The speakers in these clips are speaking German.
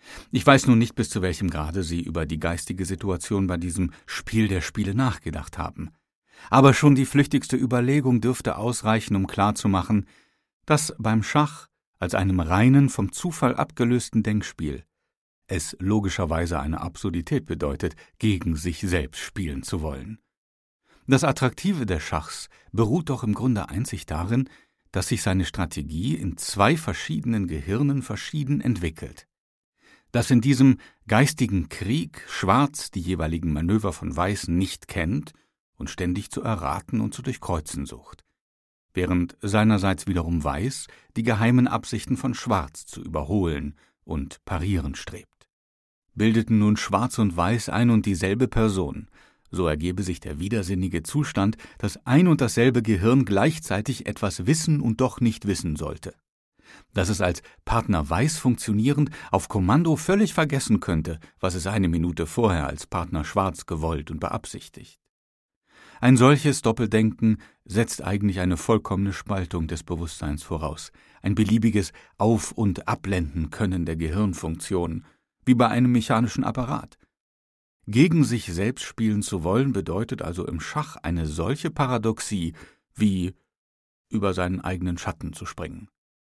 Ich weiß nun nicht, bis zu welchem Grade Sie über die geistige Situation bei diesem Spiel der Spiele nachgedacht haben. Aber schon die flüchtigste Überlegung dürfte ausreichen, um klarzumachen, dass beim Schach als einem reinen, vom Zufall abgelösten Denkspiel es logischerweise eine Absurdität bedeutet, gegen sich selbst spielen zu wollen. Das Attraktive des Schachs beruht doch im Grunde einzig darin, dass sich seine Strategie in zwei verschiedenen Gehirnen verschieden entwickelt. Dass in diesem geistigen Krieg Schwarz die jeweiligen Manöver von Weiß nicht kennt und ständig zu erraten und zu durchkreuzen sucht, während seinerseits wiederum Weiß die geheimen Absichten von Schwarz zu überholen und parieren strebt. Bildeten nun Schwarz und Weiß ein und dieselbe Person, so ergebe sich der widersinnige Zustand, dass ein und dasselbe Gehirn gleichzeitig etwas wissen und doch nicht wissen sollte. Dass es als Partner Weiß funktionierend auf Kommando völlig vergessen könnte, was es eine Minute vorher als Partner Schwarz gewollt und beabsichtigt. Ein solches Doppeldenken setzt eigentlich eine vollkommene Spaltung des Bewusstseins voraus, ein beliebiges Auf- und Abblenden können der Gehirnfunktionen, wie bei einem mechanischen Apparat. Gegen sich selbst spielen zu wollen bedeutet also im Schach eine solche Paradoxie wie über seinen eigenen Schatten zu springen.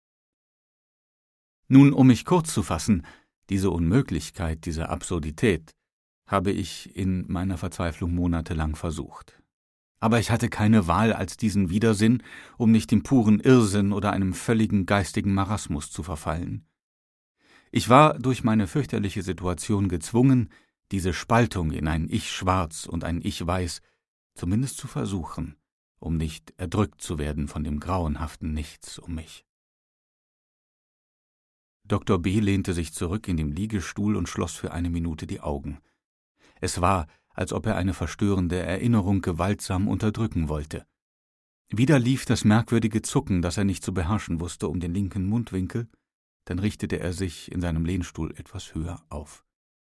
Nun, um mich kurz zu fassen, diese Unmöglichkeit, diese Absurdität, habe ich in meiner Verzweiflung monatelang versucht. Aber ich hatte keine Wahl als diesen Widersinn, um nicht dem puren Irrsinn oder einem völligen geistigen Marasmus zu verfallen. Ich war durch meine fürchterliche Situation gezwungen, diese Spaltung in ein Ich Schwarz und ein Ich Weiß zumindest zu versuchen, um nicht erdrückt zu werden von dem grauenhaften Nichts um mich. Dr. B. lehnte sich zurück in dem Liegestuhl und schloss für eine Minute die Augen. Es war, als ob er eine verstörende Erinnerung gewaltsam unterdrücken wollte. Wieder lief das merkwürdige Zucken, das er nicht zu beherrschen wusste, um den linken Mundwinkel, dann richtete er sich in seinem Lehnstuhl etwas höher auf.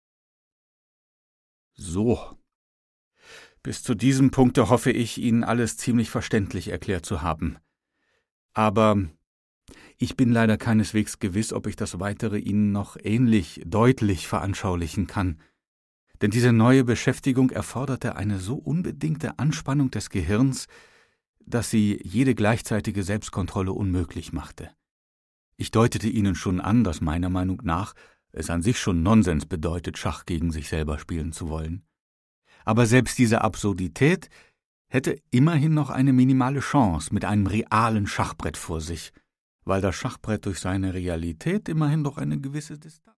»So. Bis zu diesem Punkte hoffe ich, Ihnen alles ziemlich verständlich erklärt zu haben. Aber ich bin leider keineswegs gewiss, ob ich das Weitere Ihnen noch ähnlich deutlich veranschaulichen kann. Denn diese neue Beschäftigung erforderte eine so unbedingte Anspannung des Gehirns, dass sie jede gleichzeitige Selbstkontrolle unmöglich machte. Ich deutete Ihnen schon an, dass meiner Meinung nach es an sich schon Nonsens bedeutet, Schach gegen sich selber spielen zu wollen. Aber selbst diese Absurdität hätte immerhin noch eine minimale Chance mit einem realen Schachbrett vor sich, weil das Schachbrett durch seine Realität immerhin doch eine gewisse Distanz